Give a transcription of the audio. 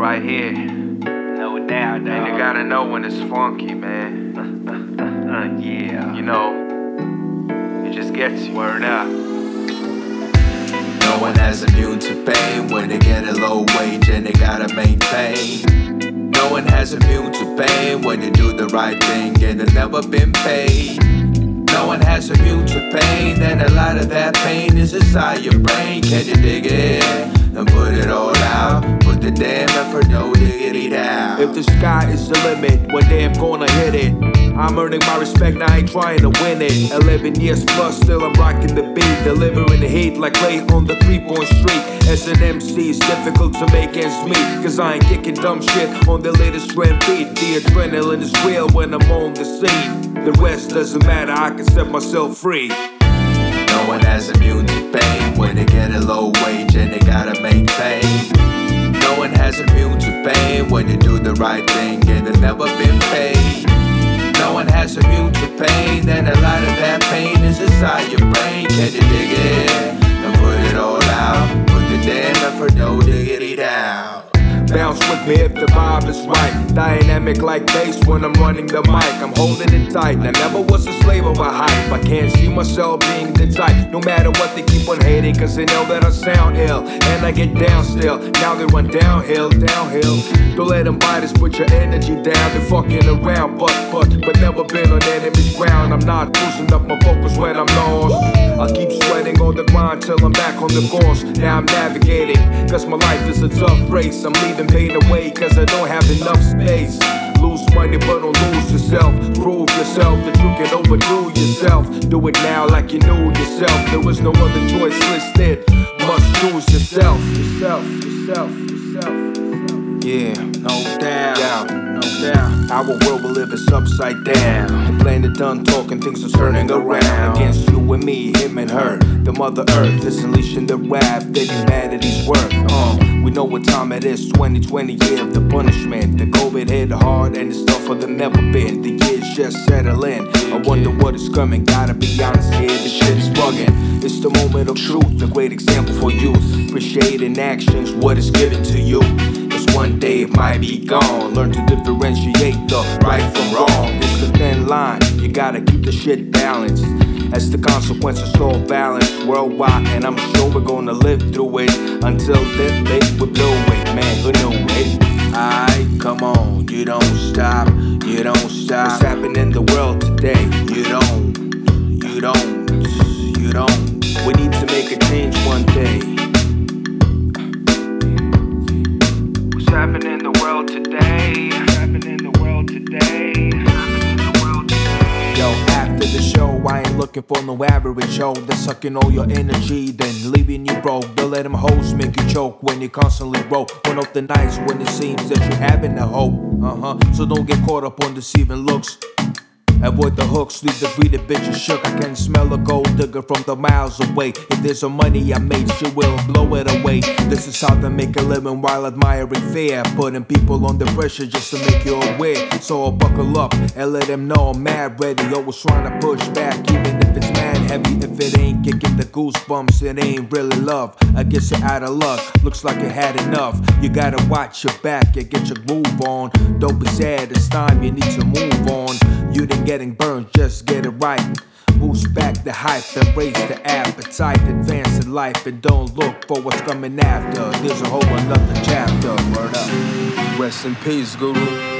right here. No doubt, dog. And you gotta know when it's funky, man. Yeah. You know, it just gets you. Word up. No one has immune to pain when they get a low wage and they gotta maintain. No one has immune to pain when they do the right thing and they've never been paid. No one has immune to pain, and a lot of that pain is inside your brain. Can you dig it and put it all out? Put the damn effort, no diggity down. If the sky is the limit, one day I'm gonna hit it. I'm earning my respect, now I ain't trying to win it. 11 years plus, still I'm rocking the beat. Delivering the heat like Clay on the 3-point street. As an MC, it's difficult to make ends meet, cause I ain't kicking dumb shit on the latest trend beat. The adrenaline is real when I'm on the scene. The rest doesn't matter, I can set myself free. No one has immune to pain when they get a low wage and they gotta maintain. No one has immune to pain when they do the right thing and they've never been paid. No one has immune to pain, and a lot of that pain is inside your brain. Can you dig it and put it all out? Put the damn effort, no diggity down. Bounce with me if the vibe is right. Dynamic like bass when I'm running the mic. I'm holding it tight. I never was a slave of a hype. I can't see myself being the type. No matter what, they keep on hating, cause they know that I sound ill. And I get down still. Now they run downhill. Don't let them bite us, put your energy down. They're fucking around, but never been on enemy's ground. I'm not losing up my focus when I'm lost. I keep sweating on the grind till I'm back on the course. Now I'm navigating, cause my life is a tough race. I'm leaving pain away, cause I don't have enough space. Lose money but don't lose yourself. Prove yourself that you can overdo yourself. Do it now like you knew yourself. There was no other choice listed. Must choose yourself. Yeah, no doubt. Our world will live is upside down. The planet done talking, things are turning around. Against you and me, him and her. The mother earth is unleashing the wrath that humanity's worth. We know what time it is, 2020, year of the punishment. The COVID hit hard and it's tougher than ever been. The years just settle in. I wonder what is coming, gotta be honest here, the shit is bugging. It's the moment of truth, a great example for youth. Appreciate in actions what is given to you. One day it might be gone. Learn to differentiate the right from wrong. It's the thin line, you gotta keep the shit balanced. As the consequence is all balanced worldwide, and I'm sure we're gonna live through it until that day we blow it. Man, who knew it? Aight, come on, you don't stop. What's happening in the world today? You don't. We need to make a change one day. Happening in the world today. Yo, after the show, I ain't looking for no average show. They're sucking all your energy, then leaving you broke. They'll let them hoes make you choke when you constantly roll. One of the nights when it seems that you're having a hope. So don't get caught up on deceiving looks. Avoid the hooks, leave the greedy bitches shook. I can smell a gold digger from the miles away. If there's some money I made, she will blow it away. This is how they make a living while admiring fear. Putting people under pressure just to make you aware. So I'll buckle up and let them know I'm mad ready. Always trying to push back, even if it's mad heavy. If it ain't kicking the goosebumps, it ain't really love. I guess you're out of luck, looks like you had enough. You gotta watch your back and get your groove on. Don't be sad, it's time you need to move on. You didn't getting burned, just get it right. Boost back the hype and raise the appetite. Advance in life and don't look for what's coming after. There's a whole another chapter. Word up. Rest in peace, Guru.